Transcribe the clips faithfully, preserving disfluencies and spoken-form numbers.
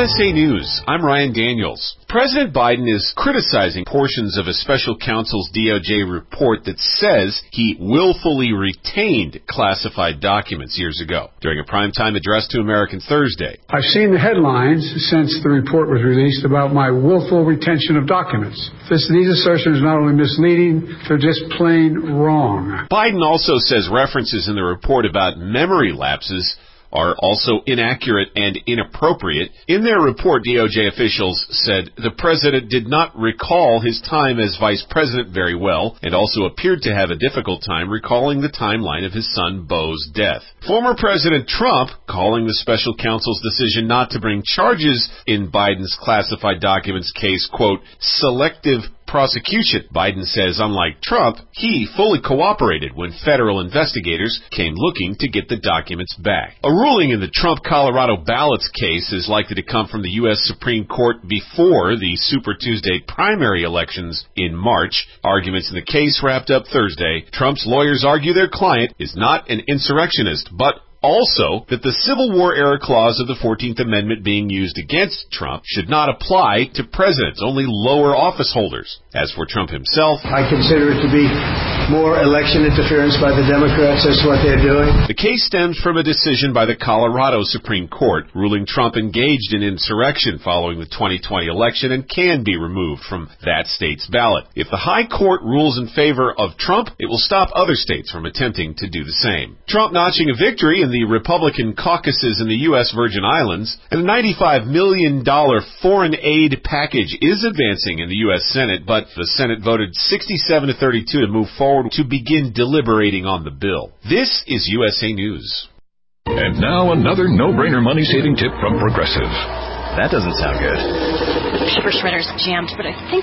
S A News, I'm Ryan Daniels. President Biden is criticizing portions of a special counsel's D O J report that says he willfully retained classified documents years ago during a primetime address to Americans Thursday. I've seen the headlines since the report was released about my willful retention of documents. This, these assertions are not only misleading, they're just plain wrong. Biden also says references in the report about memory lapses are also inaccurate and inappropriate. In their report, D O J officials said the president did not recall his time as vice president very well and also appeared to have a difficult time recalling the timeline of his son Beau's death. Former President Trump calling the special counsel's decision not to bring charges in Biden's classified documents case, quote, selective prosecution. Biden says, unlike Trump, he fully cooperated when federal investigators came looking to get the documents back. A ruling in the Trump Colorado ballots case is likely to come from the U S Supreme Court before the Super Tuesday primary elections in March. Arguments in the case wrapped up Thursday. Trump's lawyers argue their client is not an insurrectionist, but also that the Civil War-era clause of the fourteenth Amendment being used against Trump should not apply to presidents, only lower office holders. As for Trump himself, I consider it to be more election interference by the Democrats. That's what they're doing. The case stems from a decision by the Colorado Supreme Court ruling Trump engaged in insurrection following the twenty twenty election and can be removed from that state's ballot. If the high court rules in favor of Trump, it will stop other states from attempting to do the same. Trump notching a victory in the Republican caucuses in the U S Virgin Islands, and a ninety-five million dollars foreign aid package is advancing in the U S Senate, but the Senate voted sixty-seven to thirty-two to move forward to begin deliberating on the bill. This is U S A News. And now another no-brainer money-saving tip from Progressive. That doesn't sound good. Paper shredder's jammed, but I think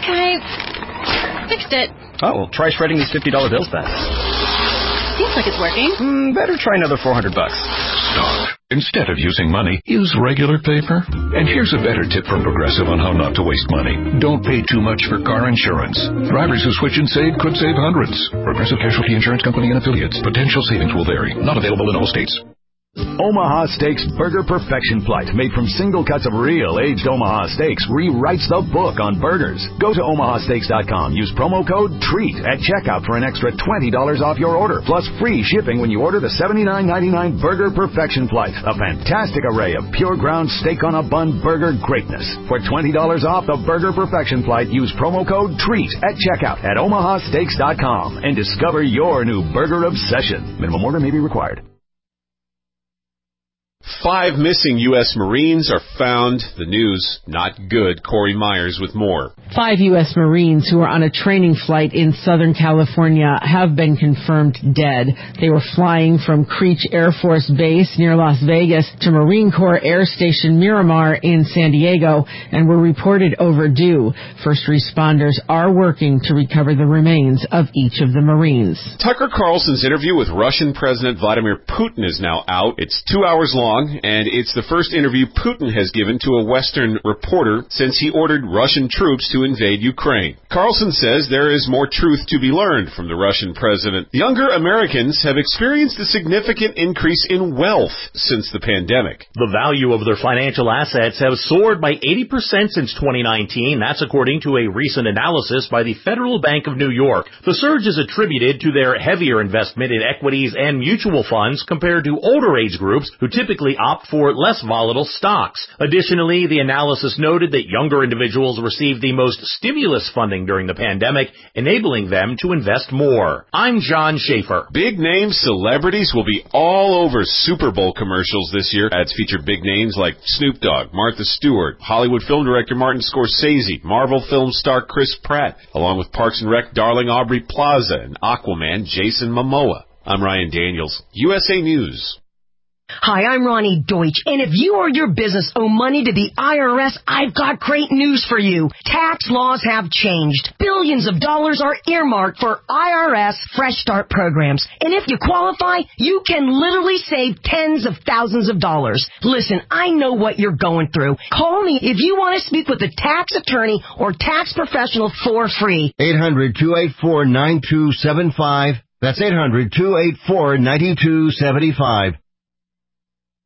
I fixed it. Oh, well, try shredding these fifty dollar bills then. Seems like it's working. Mm, better try another four hundred bucks. Stop. Instead of using money, use regular paper. And here's a better tip from Progressive on how not to waste money. Don't pay too much for car insurance. Drivers who switch and save could save hundreds. Progressive Casualty Insurance Company and affiliates. Potential savings will vary. Not available in all states. Omaha Steaks Burger Perfection Plate, made from single cuts of real aged Omaha steaks, rewrites the book on burgers. Go to omaha steaks dot com. Use promo code TREAT at checkout for an extra twenty dollars off your order, plus free shipping when you order the seventy-nine ninety-nine Burger Perfection Plate. A fantastic array of pure ground steak on a bun burger greatness. For twenty dollars off the Burger Perfection Plate, use promo code TREAT at checkout at omaha steaks dot com and discover your new burger obsession. Minimum order may be required. Five missing U S Marines are found. The news, not good. Corey Myers with more. Five U S Marines who were on a training flight in Southern California have been confirmed dead. They were flying from Creech Air Force Base near Las Vegas to Marine Corps Air Station Miramar in San Diego and were reported overdue. First responders are working to recover the remains of each of the Marines. Tucker Carlson's interview with Russian President Vladimir Putin is now out. It's two hours long, and it's the first interview Putin has given to a Western reporter since he ordered Russian troops to invade Ukraine. Carlson says there is more truth to be learned from the Russian president. Younger Americans have experienced a significant increase in wealth since the pandemic. The value of their financial assets have soared by eighty percent since twenty nineteen. That's according to a recent analysis by the Federal Bank of New York. The surge is attributed to their heavier investment in equities and mutual funds compared to older age groups who typically opt for less volatile stocks. Additionally, the analysis noted that younger individuals received the most stimulus funding during the pandemic, enabling them to invest more. I'm John Schaefer. Big name celebrities will be all over Super Bowl commercials this year. Ads feature big names like Snoop Dogg, Martha Stewart, Hollywood film director Martin Scorsese, Marvel film star Chris Pratt, along with Parks and Rec darling Aubrey Plaza and Aquaman Jason Momoa. I'm Ryan Daniels, U S A News. Hi, I'm Ronnie Deutsch, and if you or your business owe money to the I R S, I've got great news for you. Tax laws have changed. Billions of dollars are earmarked for I R S Fresh Start programs, and if you qualify, you can literally save tens of thousands of dollars. Listen, I know what you're going through. Call me if you want to speak with a tax attorney or tax professional for free. eight hundred, two eight four, nine two seven five. That's eight hundred, two eight four, nine two seven five.